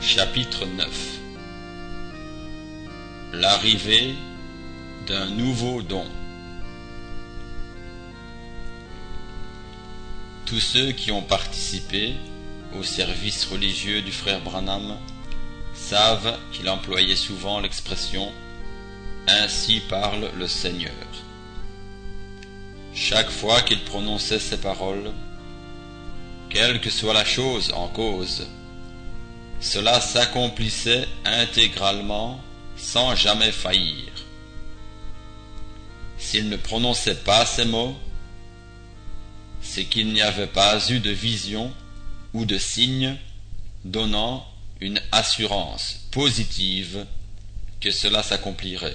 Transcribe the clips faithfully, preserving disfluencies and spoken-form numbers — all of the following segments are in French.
Chapitre neuf. L'arrivée d'un nouveau don. Tous ceux qui ont participé au service religieux du frère Branham savent qu'il employait souvent l'expression « Ainsi parle le Seigneur ». Chaque fois qu'il prononçait ces paroles, quelle que soit la chose en cause, cela s'accomplissait intégralement sans jamais faillir. S'il ne prononçait pas ces mots, c'est qu'il n'y avait pas eu de vision ou de signe donnant une assurance positive que cela s'accomplirait.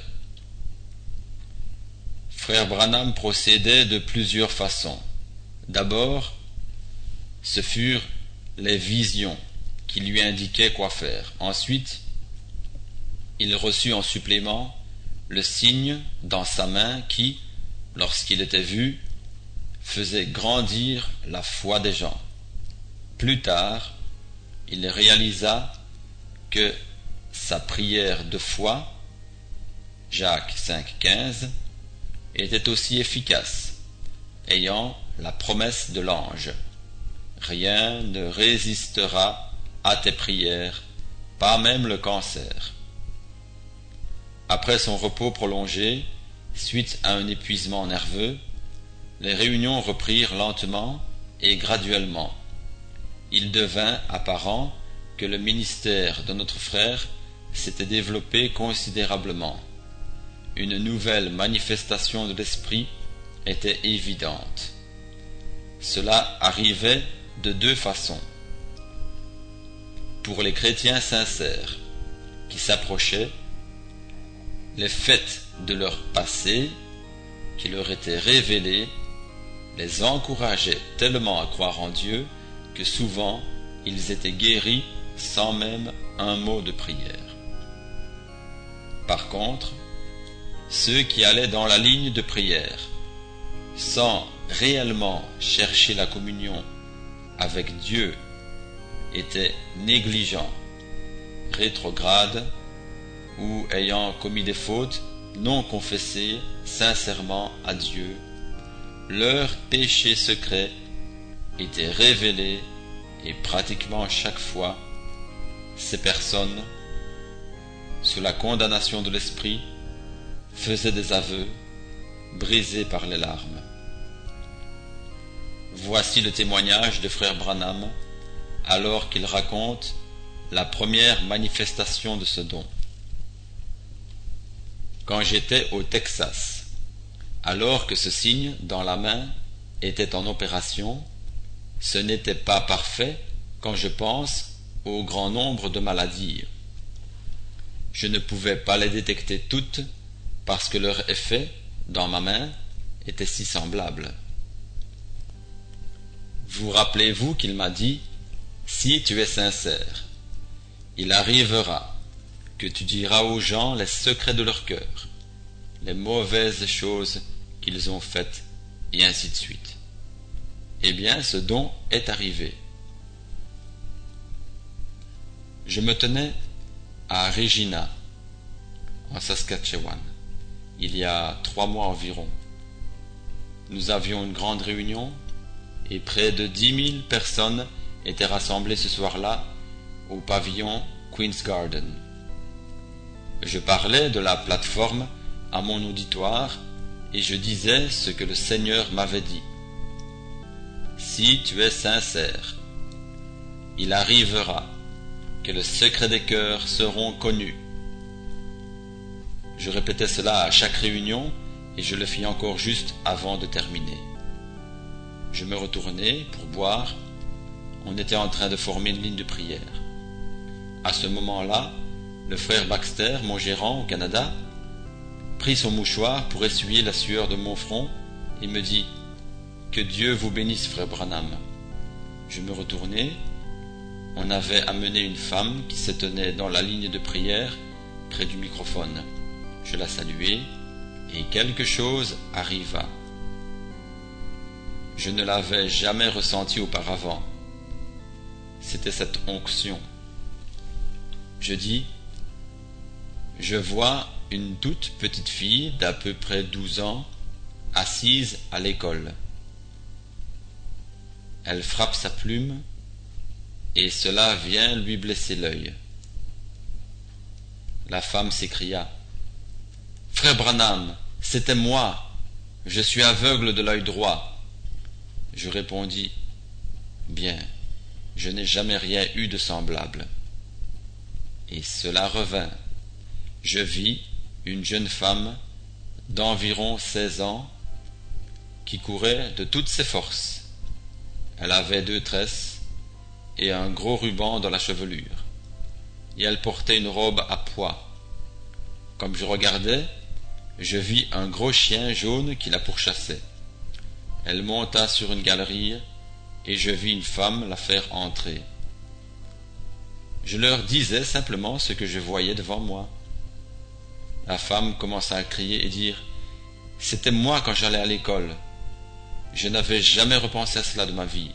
Frère Branham procédait de plusieurs façons. D'abord, ce furent les visions qui lui indiquaient quoi faire. Ensuite, il reçut en supplément le signe dans sa main qui, lorsqu'il était vu, faisait grandir la foi des gens. Plus tard, il réalisa que sa prière de foi, Jacques cinq quinze, était aussi efficace, ayant la promesse de l'ange. Rien ne résistera à tes prières, pas même le cancer. Après son repos prolongé, suite à un épuisement nerveux, les réunions reprirent lentement et graduellement. Il devint apparent que le ministère de notre frère s'était développé considérablement. Une nouvelle manifestation de l'esprit était évidente. Cela arrivait de deux façons. Pour les chrétiens sincères qui s'approchaient, les faits de leur passé qui leur étaient révélés les encourageaient tellement à croire en Dieu que souvent ils étaient guéris sans même un mot de prière. Par contre, ceux qui allaient dans la ligne de prière sans réellement chercher la communion avec Dieu étaient négligents, rétrogrades ou ayant commis des fautes non confessées sincèrement à Dieu. Leurs péchés secrets étaient révélés et pratiquement chaque fois, ces personnes, sous la condamnation de l'esprit, faisaient des aveux brisés par les larmes. Voici le témoignage de frère Branham alors qu'il raconte la première manifestation de ce don. Quand j'étais au Texas, alors que ce signe dans la main était en opération, ce n'était pas parfait quand je pense au grand nombre de maladies. Je ne pouvais pas les détecter toutes parce que leur effet dans ma main était si semblable. Vous rappelez-vous qu'il m'a dit « Si tu es sincère, il arrivera que tu diras aux gens les secrets de leur cœur, les mauvaises choses qu'ils ont faites, et ainsi de suite. » Eh bien, ce don est arrivé. Je me tenais à Regina, en Saskatchewan, il y a trois mois environ. Nous avions une grande réunion et près de dix mille personnes étaient rassemblées ce soir-là au pavillon Queen's Garden. Je parlais de la plateforme à mon auditoire et je disais ce que le Seigneur m'avait dit. Si tu es sincère, il arrivera que le secret des cœurs seront connus. Je répétais cela à chaque réunion et je le fis encore juste avant de terminer. Je me retournai pour boire. On était en train de former une ligne de prière. À ce moment-là, le frère Baxter, mon gérant au Canada, prit son mouchoir pour essuyer la sueur de mon front et me dit « Que Dieu vous bénisse, frère Branham. » Je me retournai. On avait amené une femme qui se tenait dans la ligne de prière près du microphone. Je la saluai et quelque chose arriva. Je ne l'avais jamais ressenti auparavant. C'était cette onction. Je dis, je vois une toute petite fille d'à peu près douze ans assise à l'école. Elle frappe sa plume et cela vient lui blesser l'œil. La femme s'écria, « Frère Branham, c'était moi, je suis aveugle de l'œil droit. » Je répondis, « Bien, je n'ai jamais rien eu de semblable. » Et cela revint. Je vis une jeune femme d'environ seize ans qui courait de toutes ses forces. Elle avait deux tresses et un gros ruban dans la chevelure, et elle portait une robe à pois. Comme je regardais, je vis un gros chien jaune qui la pourchassait. Elle monta sur une galerie, et je vis une femme la faire entrer. Je leur disais simplement ce que je voyais devant moi. La femme commença à crier et dire, « C'était moi quand j'allais à l'école. Je n'avais jamais repensé à cela de ma vie. »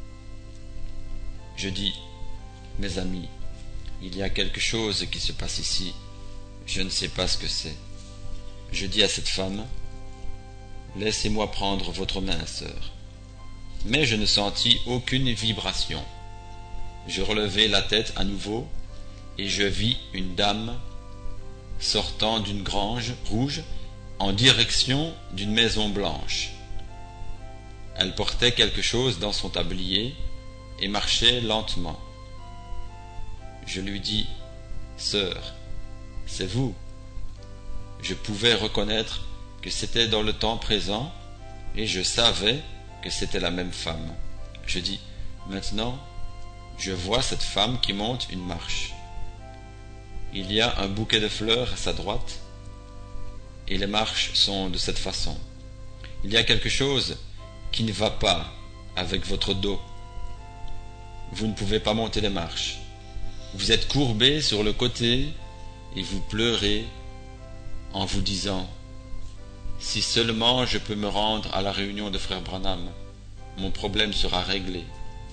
Je dis, « Mes amis, il y a quelque chose qui se passe ici. Je ne sais pas ce que c'est. » Je dis à cette femme, « Laissez-moi prendre votre main, sœur. » Mais je ne sentis aucune vibration. Je relevai la tête à nouveau, et je vis une dame sortant d'une grange rouge en direction d'une maison blanche. Elle portait quelque chose dans son tablier et marchait lentement. Je lui dis, « Sœur, c'est vous. » Je pouvais reconnaître que c'était dans le temps présent et je savais que c'était la même femme. Je dis, « Maintenant, je vois cette femme qui monte une marche. Il y a un bouquet de fleurs à sa droite et les marches sont de cette façon. Il y a quelque chose qui ne va pas avec votre dos. Vous ne pouvez pas monter les marches. Vous êtes courbé sur le côté et vous pleurez en vous disant, « Si seulement je peux me rendre à la réunion de frère Branham, mon problème sera réglé. »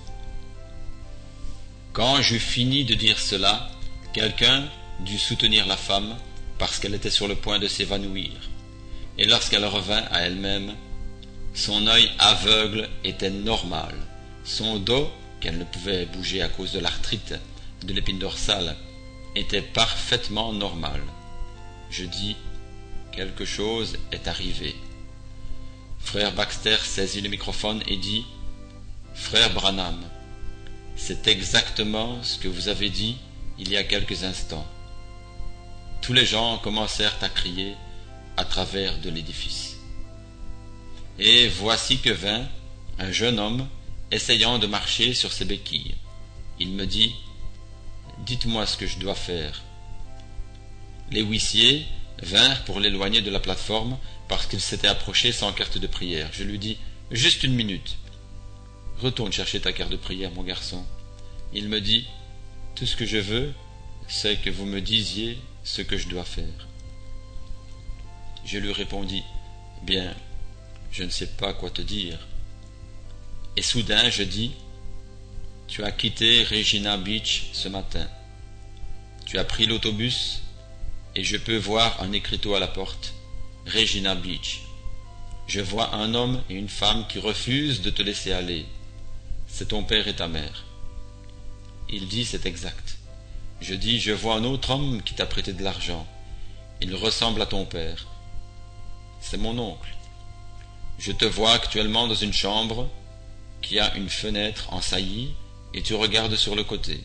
Quand j'eus fini de dire cela, quelqu'un dut soutenir la femme parce qu'elle était sur le point de s'évanouir. Et lorsqu'elle revint à elle-même, son œil aveugle était normal. Son dos, qu'elle ne pouvait bouger à cause de l'arthrite de l'épine dorsale, était parfaitement normal. Je dis, quelque chose est arrivé. Frère Baxter saisit le microphone et dit, « Frère Branham, c'est exactement ce que vous avez dit il y a quelques instants. » Tous les gens commencèrent à crier à travers de l'édifice. Et voici que vint un jeune homme essayant de marcher sur ses béquilles. Il me dit, « Dites-moi ce que je dois faire. » Les huissiers vinrent pour l'éloigner de la plateforme parce qu'il s'était approché sans carte de prière. Je lui dis, « Juste une minute. Retourne chercher ta carte de prière, mon garçon. » Il me dit, « Tout ce que je veux, c'est que vous me disiez ce que je dois faire. » Je lui répondis, « Bien, je ne sais pas quoi te dire. » Et soudain, je dis, « Tu as quitté Regina Beach ce matin. Tu as pris l'autobus et je peux voir un écriteau à la porte, Regina Beach. Je vois un homme et une femme qui refusent de te laisser aller. C'est ton père et ta mère. » Il dit, « C'est exact. » Je dis, « Je vois un autre homme qui t'a prêté de l'argent. Il ressemble à ton père. » C'est mon oncle. Je te vois actuellement dans une chambre qui a une fenêtre en saillie et tu regardes sur le côté.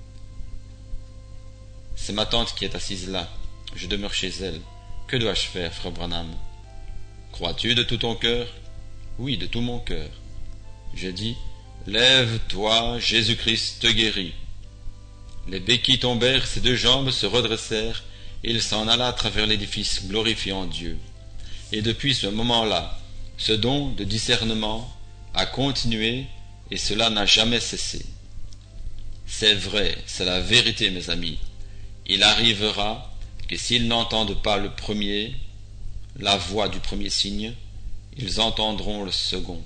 C'est ma tante qui est assise là. Je demeure chez elle. Que dois-je faire, frère Branham? Crois-tu de tout ton cœur? Oui, de tout mon cœur. Je dis, lève-toi, Jésus-Christ te guérit. Les béquilles tombèrent, ses deux jambes se redressèrent, et il s'en alla à travers l'édifice, glorifiant Dieu. Et depuis ce moment-là, ce don de discernement a continué, et cela n'a jamais cessé. C'est vrai, c'est la vérité, mes amis. Il arrivera que s'ils n'entendent pas le premier, la voix du premier signe, ils entendront le second.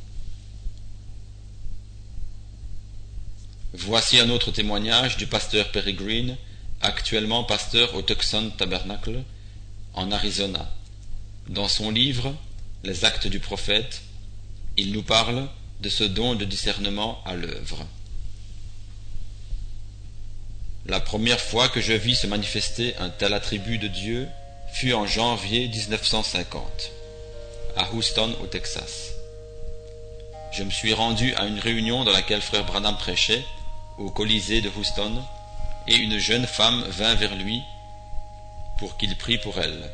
Voici un autre témoignage du pasteur Peregrine actuellement pasteur au Tucson Tabernacle en Arizona. Dans son livre « Les actes du prophète », il nous parle de ce don de discernement à l'œuvre. La première fois que je vis se manifester un tel attribut de Dieu fut en janvier dix-neuf cent cinquante, à Houston, au Texas. Je me suis rendu à une réunion dans laquelle frère Branham prêchait, au Colisée de Houston, et une jeune femme vint vers lui pour qu'il prie pour elle.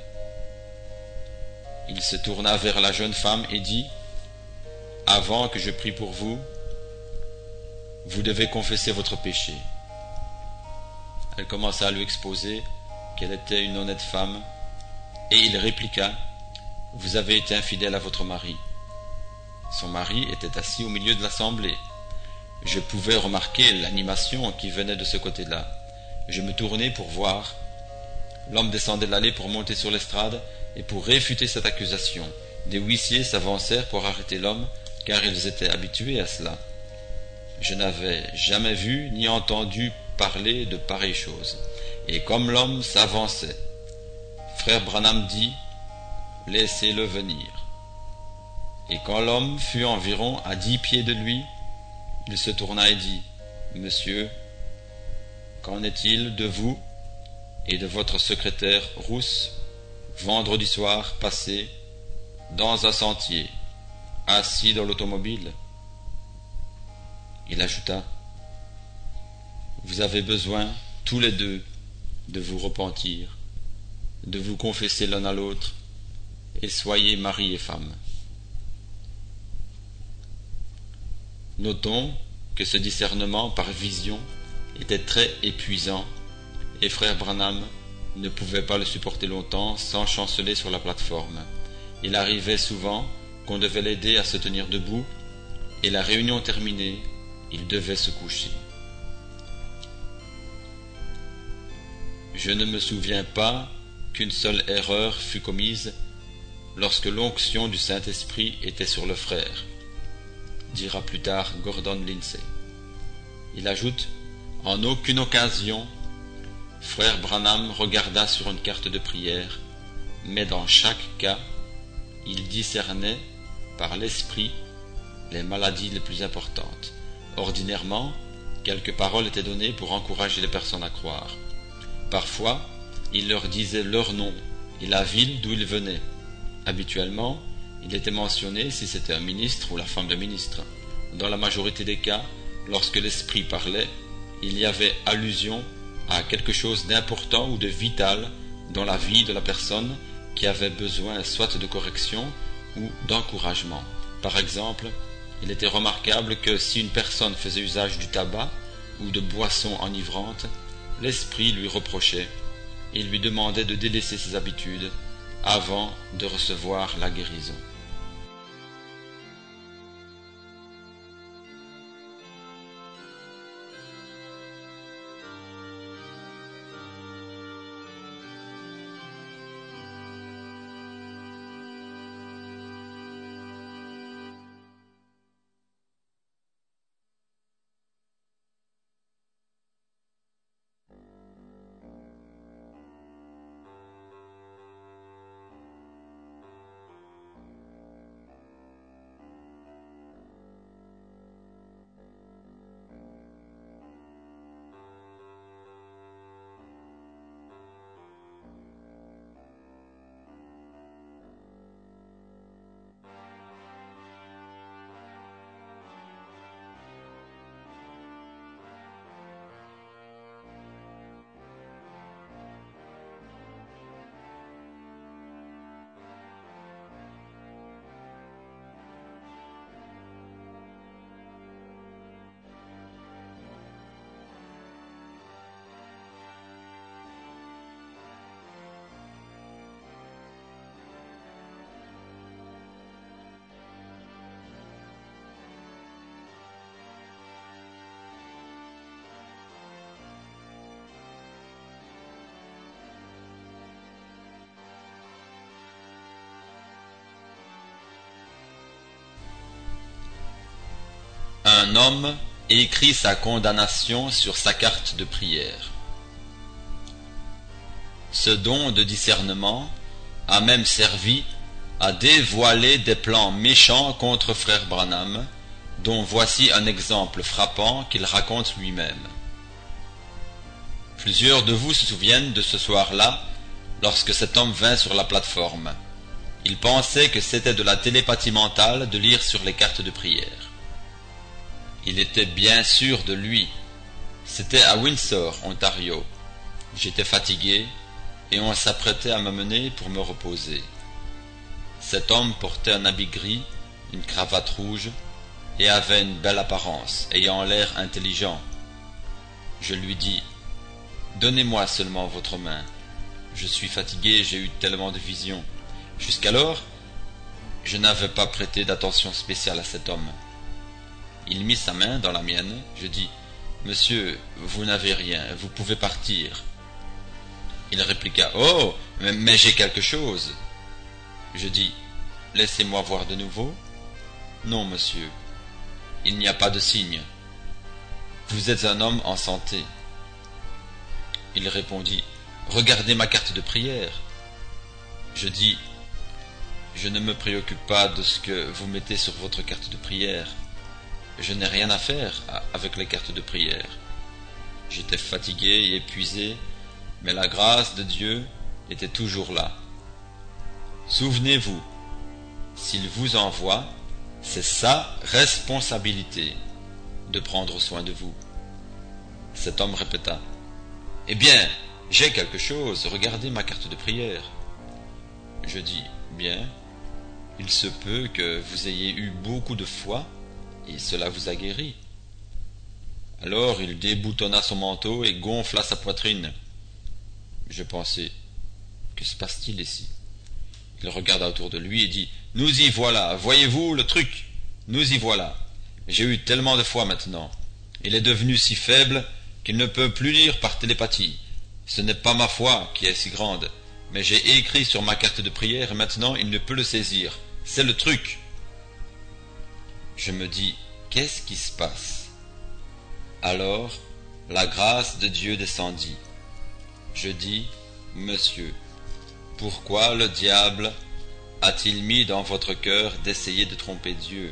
Il se tourna vers la jeune femme et dit « Avant que je prie pour vous, vous devez confesser votre péché. » Elle commença à lui exposer qu'elle était une honnête femme, et il répliqua « Vous avez été infidèle à votre mari. » Son mari était assis au milieu de l'assemblée. Je pouvais remarquer l'animation qui venait de ce côté-là. Je me tournai pour voir. L'homme descendait l'allée pour monter sur l'estrade et pour réfuter cette accusation. Des huissiers s'avancèrent pour arrêter l'homme, car ils étaient habitués à cela. Je n'avais jamais vu ni entendu parler de pareille chose. Et comme l'homme s'avançait, frère Branham dit « Laissez-le venir ». Et quand l'homme fut environ à dix pieds de lui, il se tourna et dit « Monsieur, qu'en est-il de vous et de votre secrétaire rousse, vendredi soir passé, dans un sentier, assis dans l'automobile ?» Il ajouta « Vous avez besoin, tous les deux, de vous repentir, de vous confesser l'un à l'autre, et soyez mari et femme. » Notons que ce discernement par vision était très épuisant, et frère Branham ne pouvait pas le supporter longtemps sans chanceler sur la plateforme. Il arrivait souvent qu'on devait l'aider à se tenir debout, et la réunion terminée, il devait se coucher. Je ne me souviens pas qu'une seule erreur fut commise lorsque l'onction du Saint-Esprit était sur le frère, dira plus tard Gordon Lindsay. Il ajoute « En aucune occasion, frère Branham regarda sur une carte de prière, mais dans chaque cas, il discernait par l'esprit les maladies les plus importantes. Ordinairement, quelques paroles étaient données pour encourager les personnes à croire. Parfois, il leur disait leur nom et la ville d'où ils venaient. Habituellement, il était mentionné si c'était un ministre ou la femme de ministre. Dans la majorité des cas, lorsque l'esprit parlait, il y avait allusion à quelque chose d'important ou de vital dans la vie de la personne qui avait besoin soit de correction ou d'encouragement. Par exemple, il était remarquable que si une personne faisait usage du tabac ou de boissons enivrantes, l'esprit lui reprochait et lui demandait de délaisser ses habitudes avant de recevoir la guérison. Un homme écrit sa condamnation sur sa carte de prière. Ce don de discernement a même servi à dévoiler des plans méchants contre frère Branham, dont voici un exemple frappant qu'il raconte lui-même. Plusieurs de vous se souviennent de ce soir-là, lorsque cet homme vint sur la plateforme. Il pensait que c'était de la télépathie mentale de lire sur les cartes de prière. Il était bien sûr de lui. C'était à Windsor, Ontario. J'étais fatigué et on s'apprêtait à m'amener pour me reposer. Cet homme portait un habit gris, une cravate rouge et avait une belle apparence, ayant l'air intelligent. Je lui dis « Donnez-moi seulement votre main. Je suis fatigué, j'ai eu tellement de visions. » Jusqu'alors, je n'avais pas prêté d'attention spéciale à cet homme. Il mit sa main dans la mienne. Je dis « Monsieur, vous n'avez rien, vous pouvez partir. » Il répliqua « Oh, mais, mais j'ai quelque chose. » Je dis « Laissez-moi voir de nouveau. »« Non, monsieur, il n'y a pas de signe. Vous êtes un homme en santé. » Il répondit « Regardez ma carte de prière. » Je dis « Je ne me préoccupe pas de ce que vous mettez sur votre carte de prière. Je n'ai rien à faire avec les cartes de prière. » J'étais fatigué et épuisé, mais la grâce de Dieu était toujours là. Souvenez-vous, s'il vous envoie, c'est sa responsabilité de prendre soin de vous. Cet homme répéta « Eh bien, j'ai quelque chose, regardez ma carte de prière. » Je dis « Bien, il se peut que vous ayez eu beaucoup de foi et cela vous a guéri. » Alors il déboutonna son manteau et gonfla sa poitrine. Je pensai « Que se passe-t-il ici ?» Il regarda autour de lui et dit « Nous y voilà, voyez-vous le truc? Nous y voilà. J'ai eu tellement de foi maintenant. Il est devenu si faible qu'il ne peut plus lire par télépathie. Ce n'est pas ma foi qui est si grande, mais j'ai écrit sur ma carte de prière et maintenant il ne peut le saisir. C'est le truc. » Je me dis « Qu'est-ce qui se passe ?» Alors, la grâce de Dieu descendit. Je dis « Monsieur, pourquoi le diable a-t-il mis dans votre cœur d'essayer de tromper Dieu?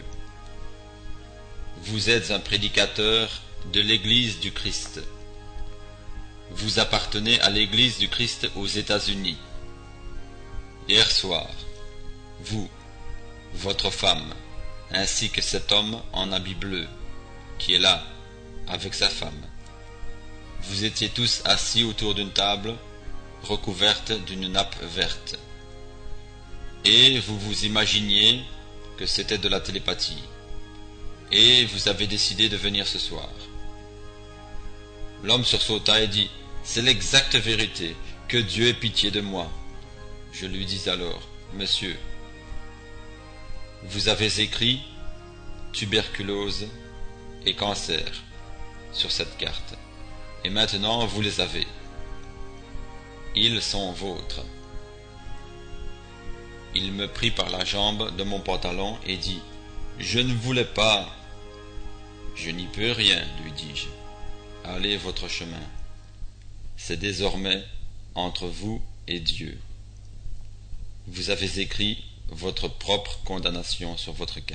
Vous êtes un prédicateur de l'Église du Christ. Vous appartenez à l'Église du Christ aux États-Unis. Hier soir, vous, votre femme, ainsi que cet homme en habit bleu, qui est là, avec sa femme, vous étiez tous assis autour d'une table recouverte d'une nappe verte. Et vous vous imaginiez que c'était de la télépathie. Et vous avez décidé de venir ce soir. L'homme sursauta et dit « C'est l'exacte vérité, que Dieu ait pitié de moi. » Je lui dis alors « Monsieur, vous avez écrit tuberculose et cancer sur cette carte, et maintenant vous les avez. Ils sont vôtres. » Il me prit par la jambe de mon pantalon et dit « Je ne voulais pas. »« Je n'y peux rien, lui dis-je. Allez votre chemin. C'est désormais entre vous et Dieu. Vous avez écrit votre propre condamnation sur votre carte. »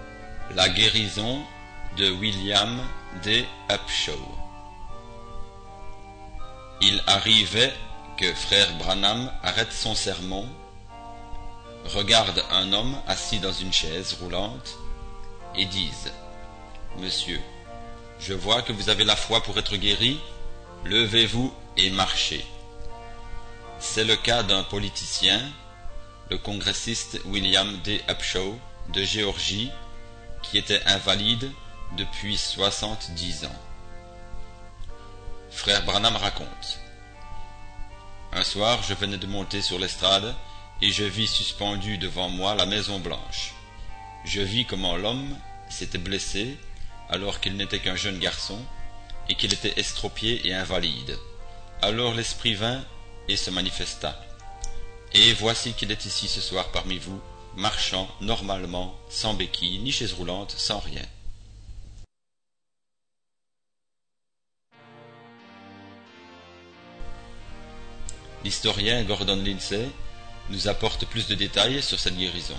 La guérison de William D. Upshaw. Il arrivait que frère Branham arrête son sermon, regarde un homme assis dans une chaise roulante et dise « Monsieur, je vois que vous avez la foi pour être guéri, levez-vous et marchez. » C'est le cas d'un politicien, le congressiste William D. Upshaw de Géorgie, qui était invalide depuis soixante-dix ans. Frère Branham raconte: un soir, je venais de monter sur l'estrade et je vis suspendu devant moi la Maison Blanche. Je vis comment l'homme s'était blessé alors qu'il n'était qu'un jeune garçon et qu'il était estropié et invalide. Alors l'esprit vint et se manifesta. Et voici qu'il est ici ce soir parmi vous, marchant normalement, sans béquille, ni chaise roulante, sans rien. L'historien Gordon Lindsay nous apporte plus de détails sur cette guérison.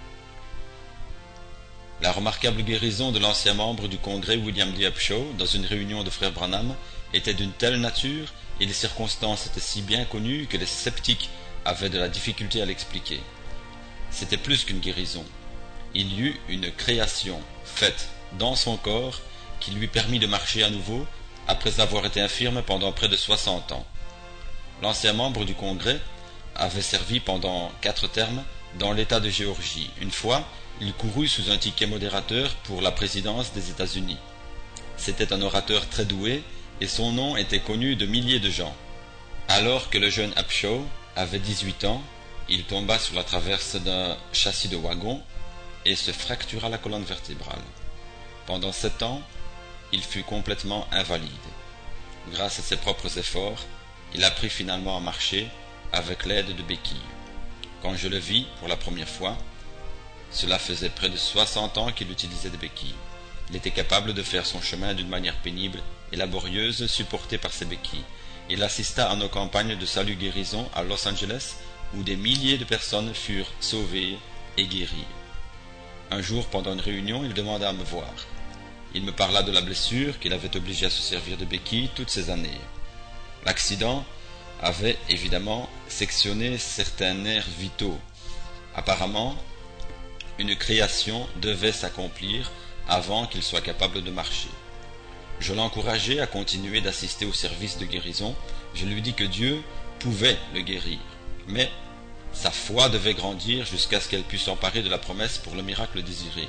La remarquable guérison de l'ancien membre du Congrès William D. Upshaw dans une réunion de frères Branham était d'une telle nature et les circonstances étaient si bien connues que les sceptiques avaient de la difficulté à l'expliquer. C'était plus qu'une guérison. Il y eut une création faite dans son corps qui lui permit de marcher à nouveau après avoir été infirme pendant près de soixante ans. L'ancien membre du Congrès avait servi pendant quatre termes dans l'État de Géorgie. Une fois, il courut sous un ticket modérateur pour la présidence des États-Unis. C'était un orateur très doué et son nom était connu de milliers de gens. Alors que le jeune Upshaw avait dix-huit ans, il tomba sur la traverse d'un châssis de wagon et se fractura la colonne vertébrale. Pendant sept ans, il fut complètement invalide. Grâce à ses propres efforts, il apprit finalement à marcher avec l'aide de béquilles. Quand je le vis pour la première fois, cela faisait près de soixante ans qu'il utilisait des béquilles. Il était capable de faire son chemin d'une manière pénible et laborieuse, supporté par ses béquilles. Il assista à nos campagnes de salut-guérison à Los Angeles, où des milliers de personnes furent sauvées et guéries. Un jour, pendant une réunion, il demanda à me voir. Il me parla de la blessure qui l'avait obligé à se servir de béquilles toutes ces années. L'accident avait évidemment sectionné certains nerfs vitaux. Apparemment, une création devait s'accomplir avant qu'il soit capable de marcher. Je l'encourageai à continuer d'assister au service de guérison. Je lui dis que Dieu pouvait le guérir, mais sa foi devait grandir jusqu'à ce qu'elle pût s'emparer de la promesse pour le miracle désiré.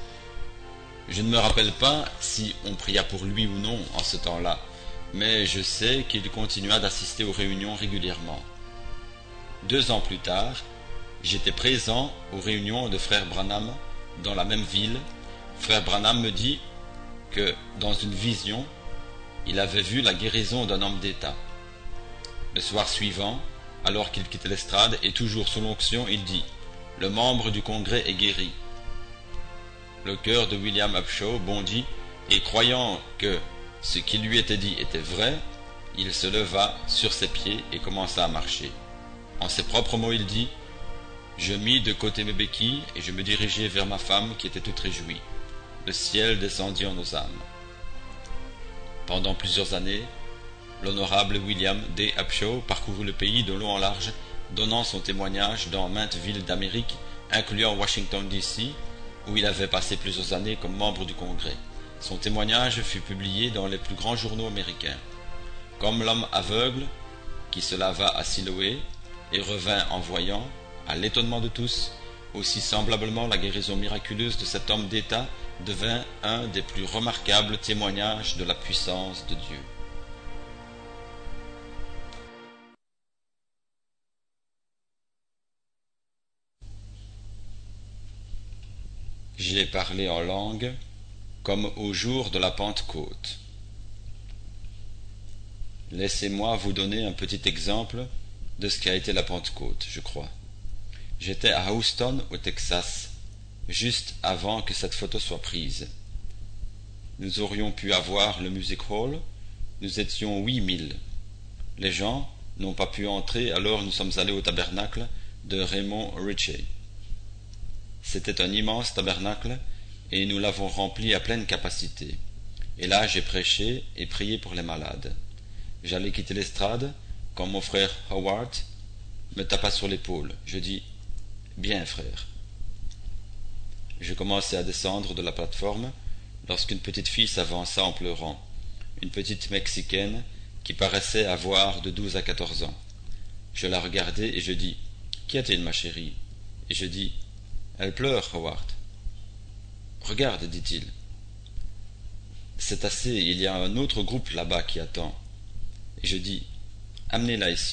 Je ne me rappelle pas si on pria pour lui ou non en ce temps-là, mais je sais qu'il continua d'assister aux réunions régulièrement. Deux ans plus tard, j'étais présent aux réunions de frère Branham dans la même ville. Frère Branham me dit que dans une vision, il avait vu la guérison d'un homme d'État. Le soir suivant, alors qu'il quittait l'estrade et toujours sous l'onction, il dit « Le membre du Congrès est guéri ». Le cœur de William Upshaw bondit et croyant que ce qui lui était dit était vrai, il se leva sur ses pieds et commença à marcher. En ses propres mots, il dit « Je mis de côté mes béquilles et je me dirigeai vers ma femme qui était toute réjouie. Le ciel descendit en nos âmes. » Pendant plusieurs années, l'honorable William D. Upshaw parcourut le pays de long en large, donnant son témoignage dans maintes villes d'Amérique, incluant Washington D C, où il avait passé plusieurs années comme membre du Congrès. Son témoignage fut publié dans les plus grands journaux américains. Comme l'homme aveugle qui se lava à Siloé et revint en voyant, à l'étonnement de tous, aussi semblablement la guérison miraculeuse de cet homme d'État devint un des plus remarquables témoignages de la puissance de Dieu. J'ai parlé en langue comme au jour de la Pentecôte. Laissez-moi vous donner un petit exemple de ce qu'a été la Pentecôte, je crois. J'étais à Houston, au Texas, juste avant que cette photo soit prise. Nous aurions pu avoir le Music Hall, nous étions huit mille. Les gens n'ont pas pu entrer, alors nous sommes allés au tabernacle de Raymond Ritchie. C'était un immense tabernacle et nous l'avons rempli à pleine capacité. Et là, j'ai prêché et prié pour les malades. J'allais quitter l'estrade quand mon frère Howard me tapa sur l'épaule. Je dis « Bien, frère ». Je commençais à descendre de la plateforme lorsqu'une petite fille s'avança en pleurant, une petite Mexicaine qui paraissait avoir de douze à quatorze ans. Je la regardai et je dis « Qu'y a-t-il, ma chérie ?» Et je dis « Elle pleure, Howard. »« Regarde, dit-il. C'est assez, il y a un autre groupe là-bas qui attend. » Et je dis « Amenez-la ici. »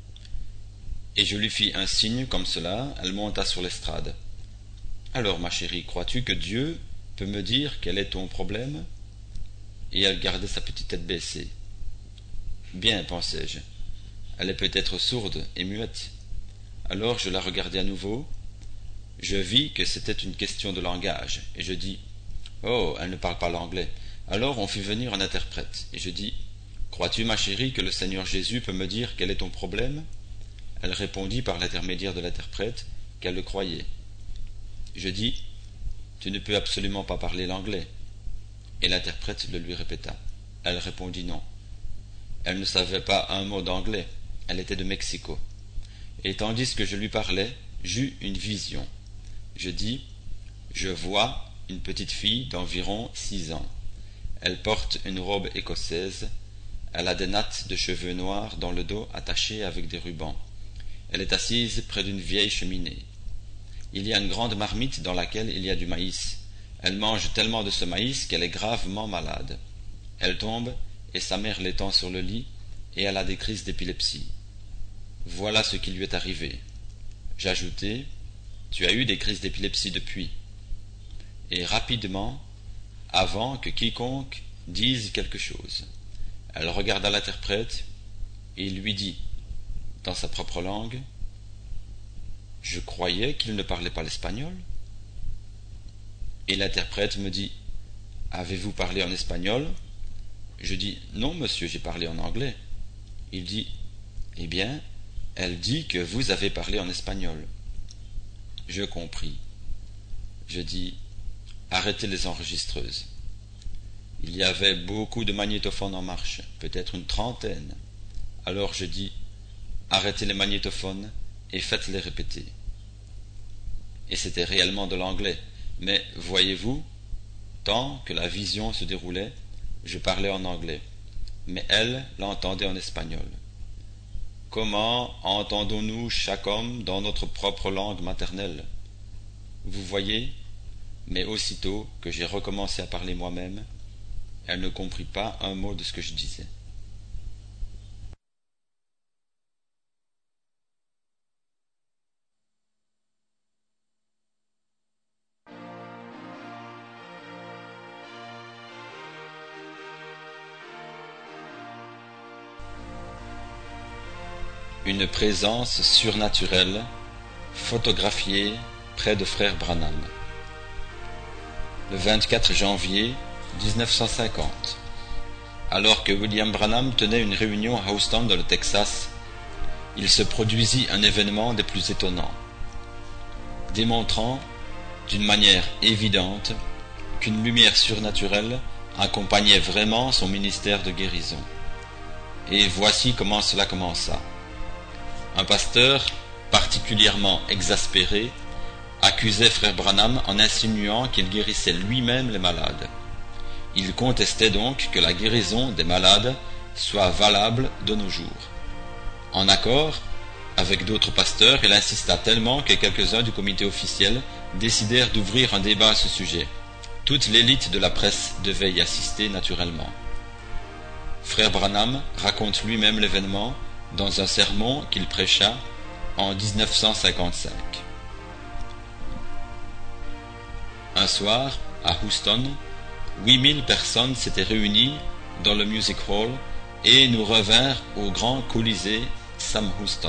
Et je lui fis un signe comme cela, elle monta sur l'estrade. « Alors, ma chérie, crois-tu que Dieu peut me dire quel est ton problème ?» Et elle gardait sa petite tête baissée. « Bien, pensai-je, elle est peut-être sourde et muette. » Alors je la regardai à nouveau. Je vis que c'était une question de langage, et je dis « Oh, elle ne parle pas l'anglais. » Alors on fit venir un interprète, et je dis « Crois-tu, ma chérie, que le Seigneur Jésus peut me dire quel est ton problème ?» Elle répondit par l'intermédiaire de l'interprète qu'elle le croyait. Je dis « Tu ne peux absolument pas parler l'anglais. » Et l'interprète le lui répéta. Elle répondit non. Elle ne savait pas un mot d'anglais, elle était de Mexico. Et tandis que je lui parlais, j'eus une vision. Je dis « Je vois une petite fille d'environ six ans. Elle porte une robe écossaise, elle a des nattes de cheveux noirs dans le dos attachées avec des rubans. Elle est assise près d'une vieille cheminée. Il y a une grande marmite dans laquelle il y a du maïs. Elle mange tellement de ce maïs qu'elle est gravement malade. Elle tombe et sa mère l'étend sur le lit et elle a des crises d'épilepsie. Voilà ce qui lui est arrivé. » J'ajoutai « Tu as eu des crises d'épilepsie depuis. » Et rapidement, avant que quiconque dise quelque chose, elle regarda l'interprète et lui dit, dans sa propre langue, « Je croyais qu'il ne parlait pas l'espagnol. » Et l'interprète me dit, « Avez-vous parlé en espagnol ?» Je dis, « Non, monsieur, j'ai parlé en anglais. » Il dit, « Eh bien, elle dit que vous avez parlé en espagnol. » Je compris. Je dis, « Arrêtez les enregistreuses. » Il y avait beaucoup de magnétophones en marche, peut-être une trentaine. Alors je dis, « Arrêtez les magnétophones et faites-les répéter. » Et c'était réellement de l'anglais, mais voyez-vous, tant que la vision se déroulait, je parlais en anglais, mais elle l'entendait en espagnol. Comment entendons-nous chaque homme dans notre propre langue maternelle? Vous voyez, mais aussitôt que j'ai recommencé à parler moi-même, elle ne comprit pas un mot de ce que je disais. Une présence surnaturelle photographiée près de Frère Branham. Le vingt-quatre janvier mille neuf cent cinquante, alors que William Branham tenait une réunion à Houston dans le Texas, il se produisit un événement des plus étonnants, démontrant d'une manière évidente qu'une lumière surnaturelle accompagnait vraiment son ministère de guérison. Et voici comment cela commença. Un pasteur, particulièrement exaspéré, accusait Frère Branham en insinuant qu'il guérissait lui-même les malades. Il contestait donc que la guérison des malades soit valable de nos jours. En accord avec d'autres pasteurs, il insista tellement que quelques-uns du comité officiel décidèrent d'ouvrir un débat à ce sujet. Toute l'élite de la presse devait y assister naturellement. Frère Branham raconte lui-même l'événement dans un sermon qu'il prêcha en mille neuf cent cinquante-cinq. Un soir, à Houston, huit mille personnes s'étaient réunies dans le Music Hall et nous revinrent au grand Colisée Sam Houston.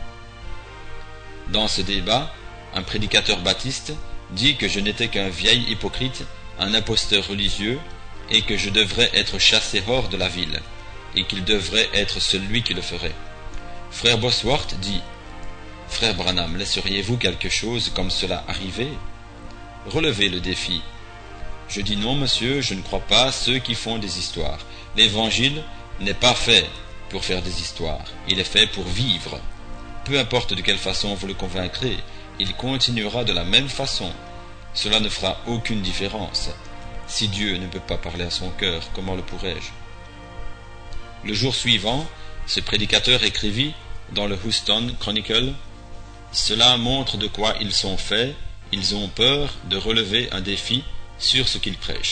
Dans ce débat, un prédicateur baptiste dit que je n'étais qu'un vieil hypocrite, un imposteur religieux, et que je devrais être chassé hors de la ville, et qu'il devrait être celui qui le ferait. Frère Bosworth dit, « Frère Branham, laisseriez-vous quelque chose comme cela arriver? Relevez le défi. » Je dis, « Non, monsieur, je ne crois pas ceux qui font des histoires. L'évangile n'est pas fait pour faire des histoires, il est fait pour vivre. Peu importe de quelle façon vous le convaincrez, il continuera de la même façon. Cela ne fera aucune différence. Si Dieu ne peut pas parler à son cœur, comment le pourrais-je? Le jour suivant, ce prédicateur écrivit dans le Houston Chronicle: « Cela montre de quoi ils sont faits, ils ont peur de relever un défi sur ce qu'ils prêchent. »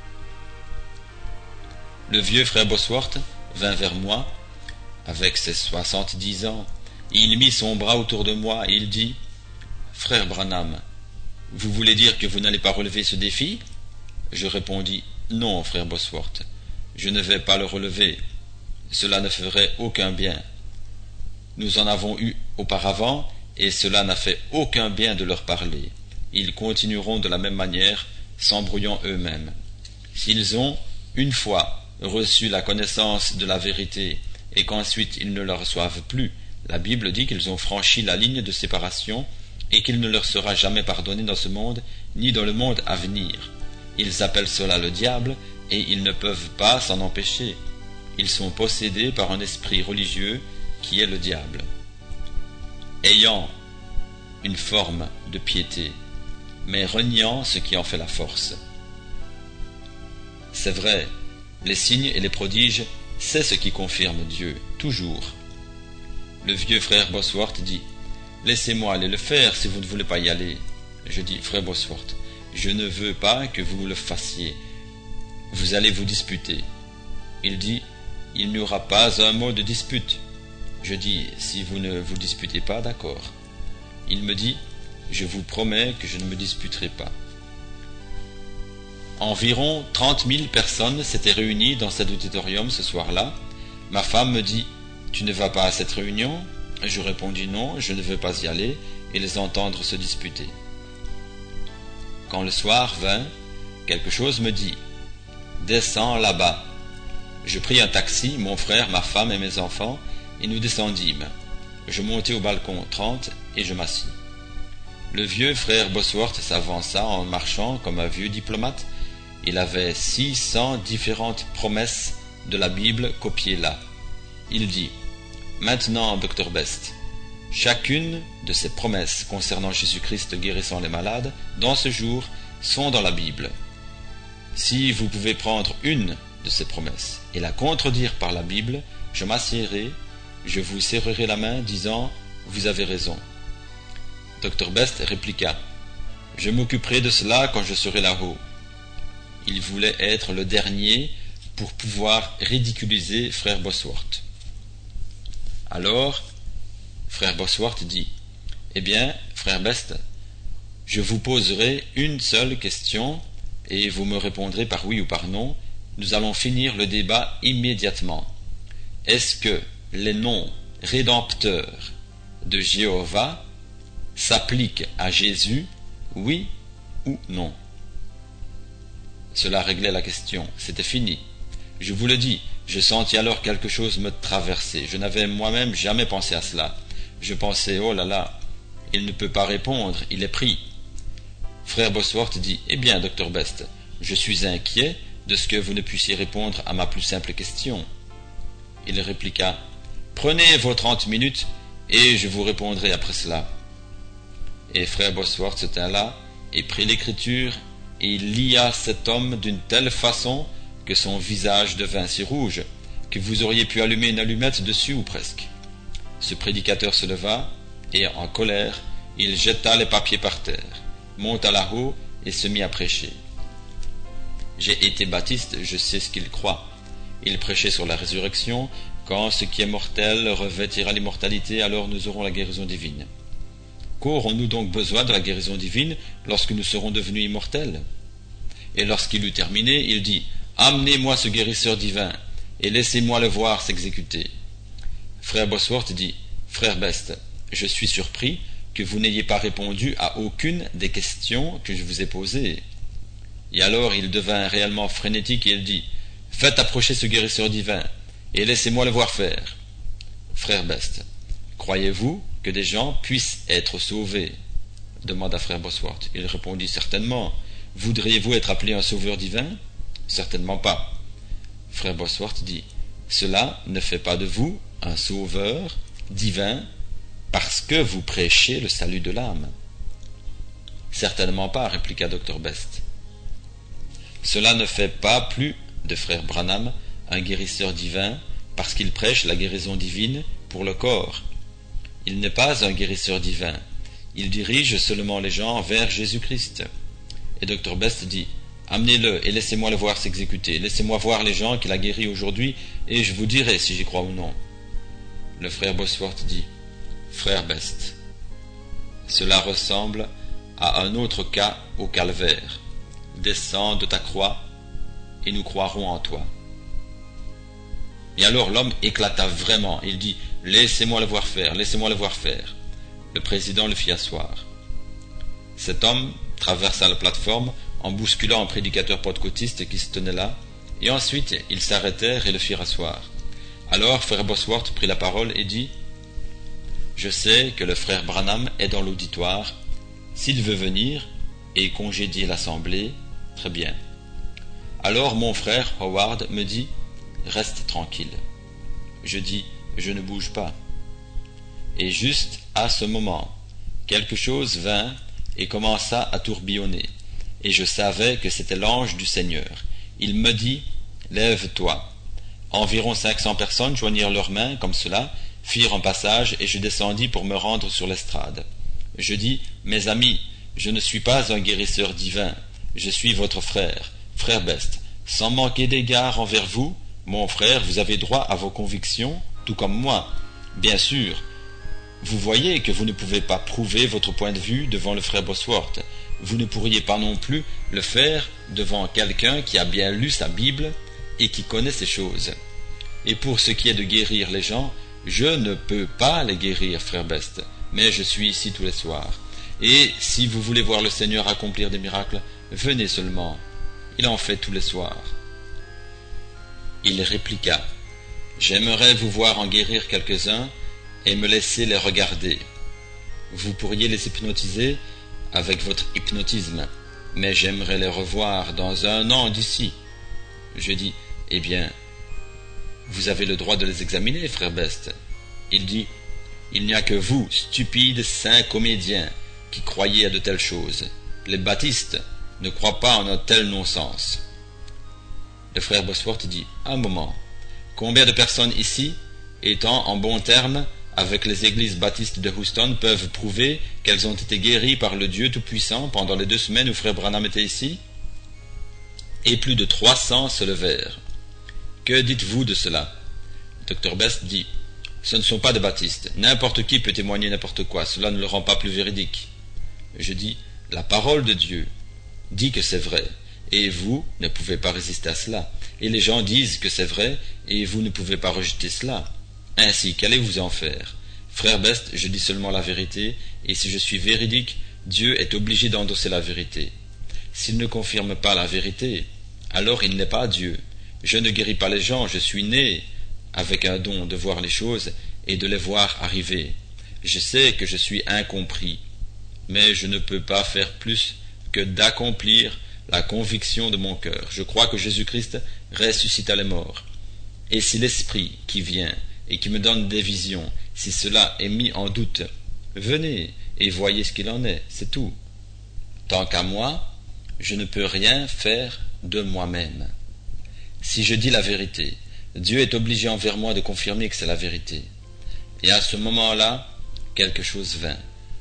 Le vieux frère Bosworth vint vers moi, avec ses soixante-dix ans. Il mit son bras autour de moi et il dit: « Frère Branham, vous voulez dire que vous n'allez pas relever ce défi ?» Je répondis: « Non, frère Bosworth, je ne vais pas le relever. Cela ne ferait aucun bien. Nous en avons eu auparavant, et cela n'a fait aucun bien de leur parler. Ils continueront de la même manière, s'embrouillant eux-mêmes. S'ils ont, une fois, reçu la connaissance de la vérité, et qu'ensuite ils ne la reçoivent plus, la Bible dit qu'ils ont franchi la ligne de séparation, et qu'il ne leur sera jamais pardonné dans ce monde, ni dans le monde à venir. Ils appellent cela le diable, et ils ne peuvent pas s'en empêcher. Ils sont possédés par un esprit religieux qui est le diable. Ayant une forme de piété, mais reniant ce qui en fait la force. C'est vrai, les signes et les prodiges, c'est ce qui confirme Dieu, toujours. Le vieux frère Bosworth dit: « Laissez-moi aller le faire si vous ne voulez pas y aller. » Je dis: « Frère Bosworth, je ne veux pas que vous le fassiez. Vous allez vous disputer. » Il dit: « Il n'y aura pas un mot de dispute. » Je dis: « Si vous ne vous disputez pas, d'accord. » Il me dit: « Je vous promets que je ne me disputerai pas. » Environ trente mille personnes s'étaient réunies dans cet auditorium ce soir-là. Ma femme me dit: « Tu ne vas pas à cette réunion ?» Je répondis: « Non, je ne veux pas y aller et les entendre se disputer. » Quand le soir vint, quelque chose me dit: « Descends là-bas. » Je pris un taxi, mon frère, ma femme et mes enfants, et nous descendîmes. Je montai au balcon trente et je m'assis. Le vieux frère Bosworth s'avança en marchant comme un vieux diplomate. Il avait six cents différentes promesses de la Bible copiées là. Il dit: « Maintenant, docteur Best, chacune de ces promesses concernant Jésus-Christ guérissant les malades, dans ce jour, sont dans la Bible. Si vous pouvez prendre une de ces promesses et la contredire par la Bible, je m'assiérai, je vous serrerai la main, disant: « Vous avez raison. » docteur Best répliqua: « Je m'occuperai de cela quand je serai là-haut. » Il voulait être le dernier pour pouvoir ridiculiser frère Bosworth. Alors, frère Bosworth dit: « Eh bien, frère Best, je vous poserai une seule question et vous me répondrez par oui ou par non. Nous allons finir le débat immédiatement. Est-ce que les noms rédempteurs de Jéhovah s'appliquent à Jésus, oui ou non? » Cela réglait la question, c'était fini. Je vous le dis, je sentis alors quelque chose me traverser. Je n'avais moi-même jamais pensé à cela. Je pensais: « Oh là là, il ne peut pas répondre, il est pris. » Frère Bosworth dit: « Eh bien, docteur Best, je suis inquiet de ce que vous ne puissiez répondre à ma plus simple question. » Il répliqua: « Prenez vos trente minutes et je vous répondrai après cela. » Et frère Bosworth se tint là et prit l'écriture et il lia cet homme d'une telle façon que son visage devint si rouge que vous auriez pu allumer une allumette dessus ou presque. Ce prédicateur se leva et, en colère, il jeta les papiers par terre, monta là-haut et se mit à prêcher. J'ai été baptiste, je sais ce qu'il croit. Il prêchait sur la résurrection. Quand ce qui est mortel revêtira l'immortalité, alors nous aurons la guérison divine. Qu'aurons-nous donc besoin de la guérison divine lorsque nous serons devenus immortels? Et lorsqu'il eut terminé, il dit: « Amenez-moi ce guérisseur divin et laissez-moi le voir s'exécuter. » Frère Bosworth dit: « Frère Best, je suis surpris que vous n'ayez pas répondu à aucune des questions que je vous ai posées. » Et alors il devint réellement frénétique et il dit: « Faites approcher ce guérisseur divin et laissez-moi le voir faire. » Frère Best, croyez-vous que des gens puissent être sauvés? Demanda frère Bosworth. Il répondit: « Certainement. Voudriez-vous être appelé un sauveur divin? » Certainement pas. Frère Bosworth dit: « cela ne fait pas de vous un sauveur divin parce que vous prêchez le salut de l'âme. Certainement pas, répliqua docteur Best. Cela ne fait pas plus de frère Branham un guérisseur divin parce qu'il prêche la guérison divine pour le corps. Il n'est pas un guérisseur divin, il dirige seulement les gens vers Jésus-Christ. Et docteur Best dit, amenez-le et laissez-moi le voir s'exécuter, laissez-moi voir les gens qu'il a guéris aujourd'hui et je vous dirai si j'y crois ou non. Le frère Bosworth dit, frère Best, cela ressemble à un autre cas au calvaire. Descends de ta croix et nous croirons en toi. Et alors l'homme éclata vraiment. Il dit, laissez-moi le voir faire, laissez-moi le voir faire. Le président le fit asseoir. Cet homme traversa la plateforme en bousculant un prédicateur pentecôtiste qui se tenait là, et ensuite ils s'arrêtèrent et le firent asseoir. Alors frère Bosworth prit la parole et dit, je sais que le frère Branham est dans l'auditoire. S'il veut venir et congédier l'assemblée, très bien. Alors mon frère Howard me dit, reste tranquille. Je dis, je ne bouge pas. Et juste à ce moment, quelque chose vint et commença à tourbillonner, et je savais que c'était l'ange du Seigneur. Il me dit, lève-toi. Environ cinq cents personnes joignirent leurs mains comme cela, firent un passage, et je descendis pour me rendre sur l'estrade. Je dis, mes amis, je ne suis pas un guérisseur divin, je suis votre frère, frère Best. Sans manquer d'égard envers vous, mon frère, vous avez droit à vos convictions, tout comme moi. Bien sûr, vous voyez que vous ne pouvez pas prouver votre point de vue devant le frère Bosworth. Vous ne pourriez pas non plus le faire devant quelqu'un qui a bien lu sa Bible et qui connaît ces choses. Et pour ce qui est de guérir les gens, je ne peux pas les guérir, frère Best, mais je suis ici tous les soirs. Et si vous voulez voir le Seigneur accomplir des miracles, venez seulement. Il en fait tous les soirs. Il répliqua, j'aimerais vous voir en guérir quelques-uns et me laisser les regarder. Vous pourriez les hypnotiser avec votre hypnotisme, mais j'aimerais les revoir dans un an d'ici. Je dis, eh bien, vous avez le droit de les examiner, frère Best. Il dit, il n'y a que vous, stupides saints comédiens, qui croyez à de telles choses. Les baptistes ne croient pas en un tel non-sens. Le frère Bosworth dit, un moment, combien de personnes ici, étant en bons termes avec les églises baptistes de Houston, peuvent prouver qu'elles ont été guéries par le Dieu Tout-Puissant pendant les deux semaines où frère Branham était ici? Et plus de trois cents se levèrent. Que dites-vous de cela? docteur Best dit, ce ne sont pas des baptistes. N'importe qui peut témoigner n'importe quoi. Cela ne le rend pas plus véridique. Je dis, la parole de Dieu dit que c'est vrai. Et vous ne pouvez pas résister à cela. Et les gens disent que c'est vrai, et vous ne pouvez pas rejeter cela. Ainsi, qu'allez-vous en faire? Frère Best, je dis seulement la vérité, et si je suis véridique, Dieu est obligé d'endosser la vérité. S'il ne confirme pas la vérité, alors il n'est pas Dieu. Je ne guéris pas les gens, je suis né avec un don de voir les choses et de les voir arriver. Je sais que je suis incompris, mais je ne peux pas faire plus que d'accomplir la conviction de mon cœur. Je crois que Jésus-Christ ressuscita les morts. Et si l'Esprit qui vient et qui me donne des visions, si cela est mis en doute, venez et voyez ce qu'il en est, c'est tout. Tant qu'à moi, je ne peux rien faire de moi-même. Si je dis la vérité, Dieu est obligé envers moi de confirmer que c'est la vérité. Et à ce moment-là, quelque chose vint.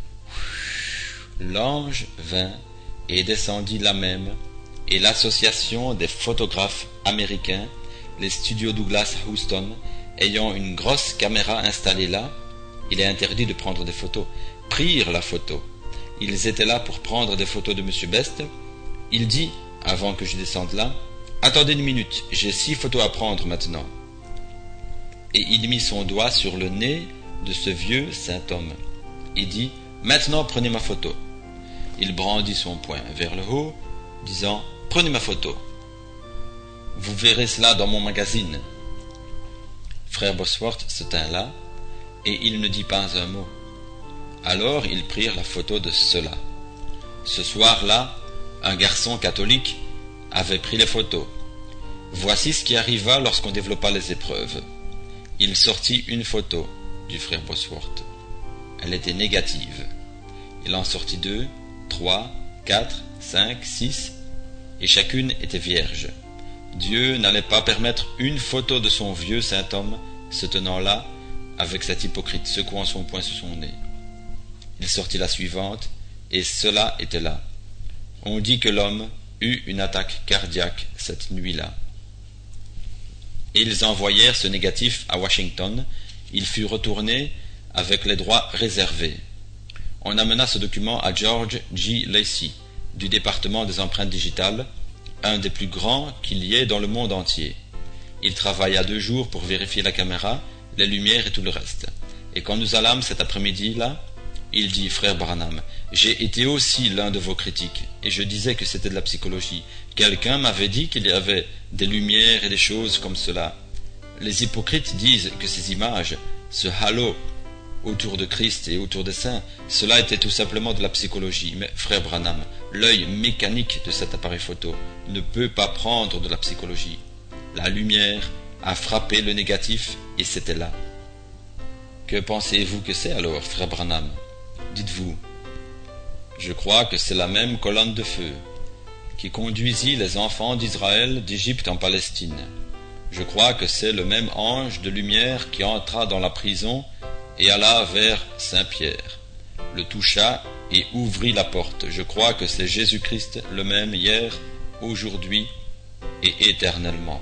L'ange vint et descendit là même, et l'association des photographes américains, les studios Douglas à Houston, ayant une grosse caméra installée là, il est interdit de prendre des photos, prirent la photo. Ils étaient là pour prendre des photos de M. Best. Il dit, avant que je descende là, « Attendez une minute, j'ai six photos à prendre maintenant. » Et il mit son doigt sur le nez de ce vieux saint homme. Il dit, « Maintenant prenez ma photo. » Il brandit son poing vers le haut, disant, « Prenez ma photo. Vous verrez cela dans mon magazine. » Frère Bosworth se tint là, et il ne dit pas un mot. Alors ils prirent la photo de cela. Ce soir-là, un garçon catholique avait pris les photos. Voici ce qui arriva lorsqu'on développa les épreuves. Il sortit une photo du frère Bosworth. Elle était négative. Il en sortit deux, trois, quatre, cinq, six, et chacune était vierge. Dieu n'allait pas permettre une photo de son vieux saint homme se tenant là, avec cet hypocrite secouant son poing sur son nez. Il sortit la suivante, et cela était là. On dit que l'homme eut une attaque cardiaque cette nuit-là. Et ils envoyèrent ce négatif à Washington. Il fut retourné avec les droits réservés. On amena ce document à George G. Lacey, du département des empreintes digitales, un des plus grands qu'il y ait dans le monde entier. Il travailla deux jours pour vérifier la caméra, les lumières et tout le reste. Et quand nous allâmes cet après-midi-là, il dit, frère Branham, j'ai été aussi l'un de vos critiques, et je disais que c'était de la psychologie. Quelqu'un m'avait dit qu'il y avait des lumières et des choses comme cela. Les hypocrites disent que ces images, ce halo autour de Christ et autour des saints, cela était tout simplement de la psychologie. Mais frère Branham, l'œil mécanique de cet appareil photo ne peut pas prendre de la psychologie. La lumière a frappé le négatif et c'était là. Que pensez-vous que c'est alors, frère Branham? Dites-vous. Je crois que c'est la même colonne de feu qui conduisit les enfants d'Israël d'Égypte en Palestine. Je crois que c'est le même ange de lumière qui entra dans la prison et alla vers Saint-Pierre, le toucha et ouvrit la porte. Je crois que c'est Jésus-Christ le même hier, aujourd'hui et éternellement.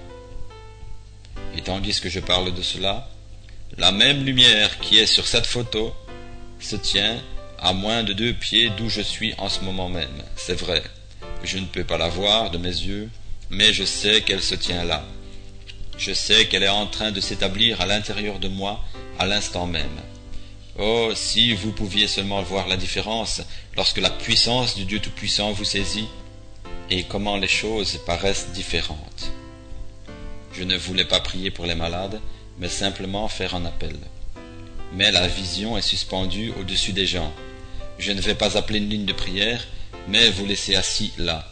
Et tandis que je parle de cela, la même lumière qui est sur cette photo se tient à moins de deux pieds d'où je suis en ce moment même. C'est vrai, je ne peux pas la voir de mes yeux, mais je sais qu'elle se tient là. Je sais qu'elle est en train de s'établir à l'intérieur de moi à l'instant même. Oh, si vous pouviez seulement voir la différence lorsque la puissance du Dieu Tout-Puissant vous saisit et comment les choses paraissent différentes. Je ne voulais pas prier pour les malades, mais simplement faire un appel. Mais la vision est suspendue au-dessus des gens. Je ne vais pas appeler une ligne de prière, mais vous laisser assis là.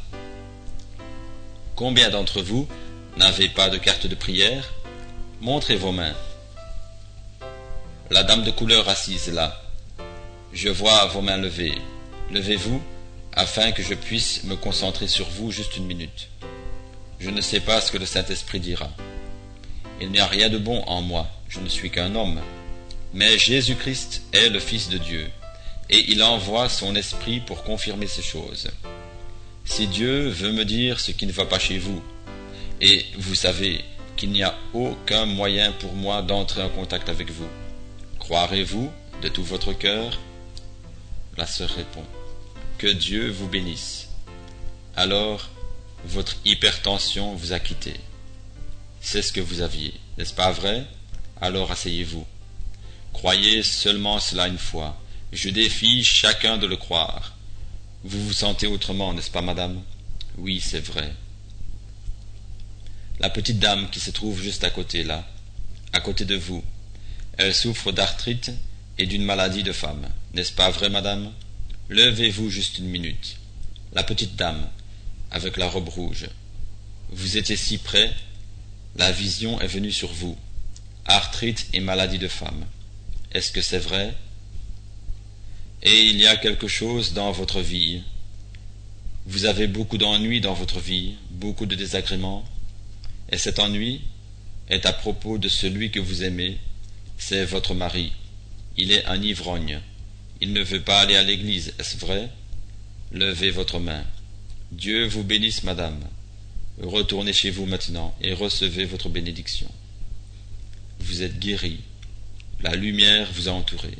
Combien d'entre vous n'avez pas de carte de prière? Montrez vos mains. La dame de couleur assise là. Je vois vos mains levées. Levez-vous, afin que je puisse me concentrer sur vous juste une minute. Je ne sais pas ce que le Saint-Esprit dira. Il n'y a rien de bon en moi, je ne suis qu'un homme. Mais Jésus-Christ est le Fils de Dieu, et il envoie son Esprit pour confirmer ces choses. Si Dieu veut me dire ce qui ne va pas chez vous, et vous savez qu'il n'y a aucun moyen pour moi d'entrer en contact avec vous, croirez-vous de tout votre cœur? La sœur répond, que Dieu vous bénisse. Alors, votre hypertension vous a quitté. C'est ce que vous aviez, n'est-ce pas vrai? Alors asseyez-vous. Croyez seulement cela une fois. Je défie chacun de le croire. Vous vous sentez autrement, n'est-ce pas, madame? Oui, c'est vrai. La petite dame qui se trouve juste à côté, là, à côté de vous, elle souffre d'arthrite et d'une maladie de femme. N'est-ce pas vrai, madame? Levez-vous juste une minute. La petite dame, avec la robe rouge. Vous étiez si près, la vision est venue sur vous. Arthrite et maladie de femme. Est-ce que c'est vrai? Et il y a quelque chose dans votre vie. Vous avez beaucoup d'ennuis dans votre vie, beaucoup de désagréments. Et cet ennui est à propos de celui que vous aimez. C'est votre mari. Il est un ivrogne. Il ne veut pas aller à l'église, est-ce vrai? Levez votre main. Dieu vous bénisse, madame. Retournez chez vous maintenant et recevez votre bénédiction. Vous êtes guérie. La lumière vous a entouré.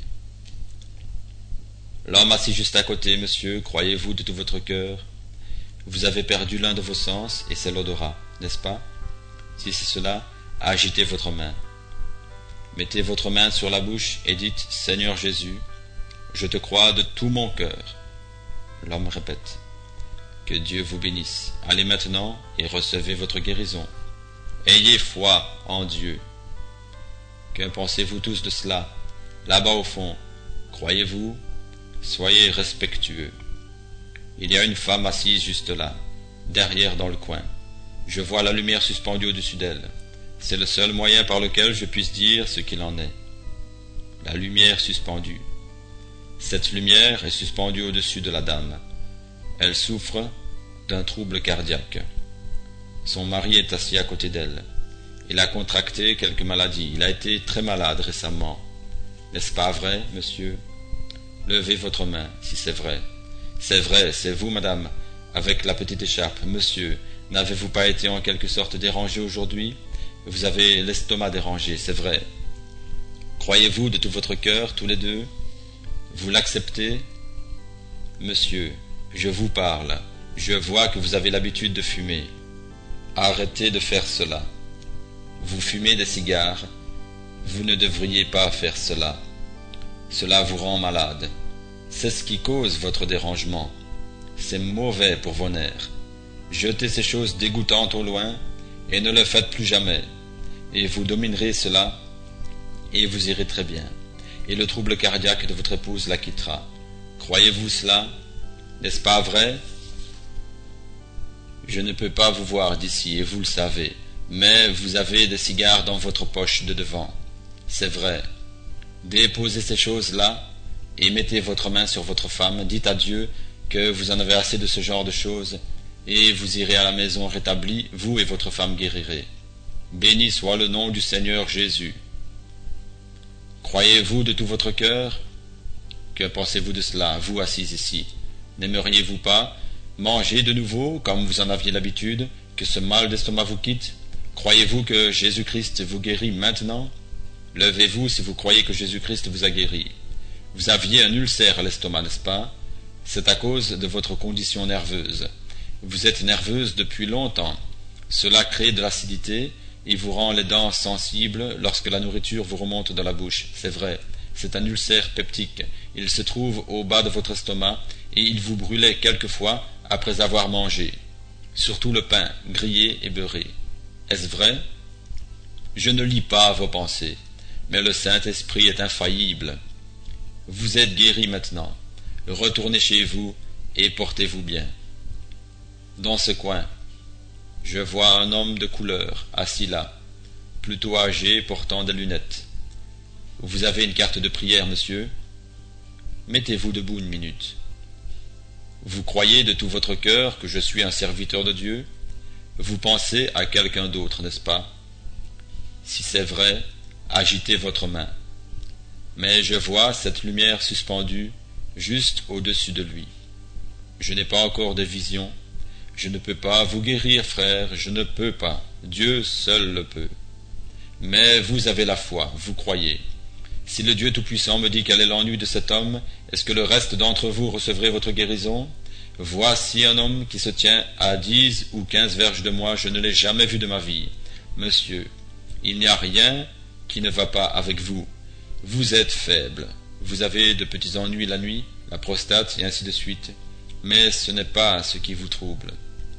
L'homme assis juste à côté, monsieur, croyez-vous de tout votre cœur? Vous avez perdu l'un de vos sens, et c'est l'odorat, n'est-ce pas? Si c'est cela, agitez votre main. Mettez votre main sur la bouche et dites, Seigneur Jésus, je te crois de tout mon cœur. L'homme répète, que Dieu vous bénisse. Allez maintenant et recevez votre guérison. Ayez foi en Dieu. Que pensez-vous tous de cela? Là-bas au fond, croyez-vous? Soyez respectueux. Il y a une femme assise juste là, derrière dans le coin. Je vois la lumière suspendue au-dessus d'elle. C'est le seul moyen par lequel je puisse dire ce qu'il en est. La lumière suspendue. Cette lumière est suspendue au-dessus de la dame. Elle souffre d'un trouble cardiaque. Son mari est assis à côté d'elle. Il a contracté quelque maladie. Il a été très malade récemment. N'est-ce pas vrai, monsieur? Levez votre main, si c'est vrai. C'est vrai, c'est vous, madame, avec la petite écharpe. Monsieur, n'avez-vous pas été en quelque sorte dérangé aujourd'hui? Vous avez l'estomac dérangé, c'est vrai. Croyez-vous de tout votre cœur, tous les deux? Vous l'acceptez? Monsieur, je vous parle. Je vois que vous avez l'habitude de fumer. Arrêtez de faire cela. Vous fumez des cigares. Vous ne devriez pas faire cela. Cela vous rend malade. C'est ce qui cause votre dérangement. C'est mauvais pour vos nerfs. Jetez ces choses dégoûtantes au loin et ne le faites plus jamais. Et vous dominerez cela et vous irez très bien. Et le trouble cardiaque de votre épouse la quittera. Croyez-vous cela? N'est-ce pas vrai? Je ne peux pas vous voir d'ici et vous le savez, mais vous avez des cigares dans votre poche de devant. C'est vrai. Déposez ces choses-là et mettez votre main sur votre femme. Dites à Dieu que vous en avez assez de ce genre de choses et vous irez à la maison rétabli, vous et votre femme guérirez. Béni soit le nom du Seigneur Jésus. Croyez-vous de tout votre cœur? Que pensez-vous de cela, vous assis ici? N'aimeriez-vous pas manger de nouveau, comme vous en aviez l'habitude, que ce mal d'estomac vous quitte? Croyez-vous que Jésus-Christ vous guérit maintenant? Levez-vous si vous croyez que Jésus-Christ vous a guéri. Vous aviez un ulcère à l'estomac, n'est-ce pas? C'est à cause de votre condition nerveuse. Vous êtes nerveuse depuis longtemps. Cela crée de l'acidité et vous rend les dents sensibles lorsque la nourriture vous remonte dans la bouche. C'est vrai, c'est un ulcère peptique. Il se trouve au bas de votre estomac et il vous brûlait quelquefois après avoir mangé. Surtout le pain, grillé et beurré. Est-ce vrai? Je ne lis pas vos pensées, mais le Saint-Esprit est infaillible. Vous êtes guéri maintenant. Retournez chez vous et portez-vous bien. Dans ce coin, je vois un homme de couleur assis là, plutôt âgé, portant des lunettes. Vous avez une carte de prière, monsieur? Mettez-vous debout une minute. Vous croyez de tout votre cœur que je suis un serviteur de Dieu? Vous pensez à quelqu'un d'autre, n'est-ce pas? Si c'est vrai, agitez votre main. Mais je vois cette lumière suspendue juste au-dessus de lui. Je n'ai pas encore de vision. Je ne peux pas vous guérir, frère, je ne peux pas. Dieu seul le peut. Mais vous avez la foi, vous croyez. Si le Dieu Tout-Puissant me dit quel est l'ennui de cet homme, est-ce que le reste d'entre vous recevrait votre guérison? Voici un homme qui se tient à dix ou quinze verges de moi, je ne l'ai jamais vu de ma vie. Monsieur, il n'y a rien qui ne va pas avec vous. Vous êtes faible. Vous avez de petits ennuis la nuit, la prostate, et ainsi de suite. Mais ce n'est pas ce qui vous trouble.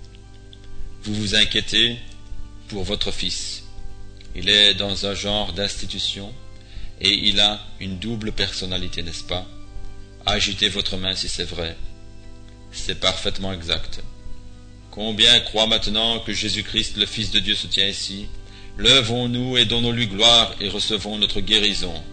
Vous vous inquiétez pour votre fils. Il est dans un genre d'institution et il a une double personnalité, n'est-ce pas? Agitez votre main si c'est vrai. C'est parfaitement exact. Combien croient maintenant que Jésus-Christ, le Fils de Dieu, se tient ici? Levons-nous et donnons-lui gloire et recevons notre guérison.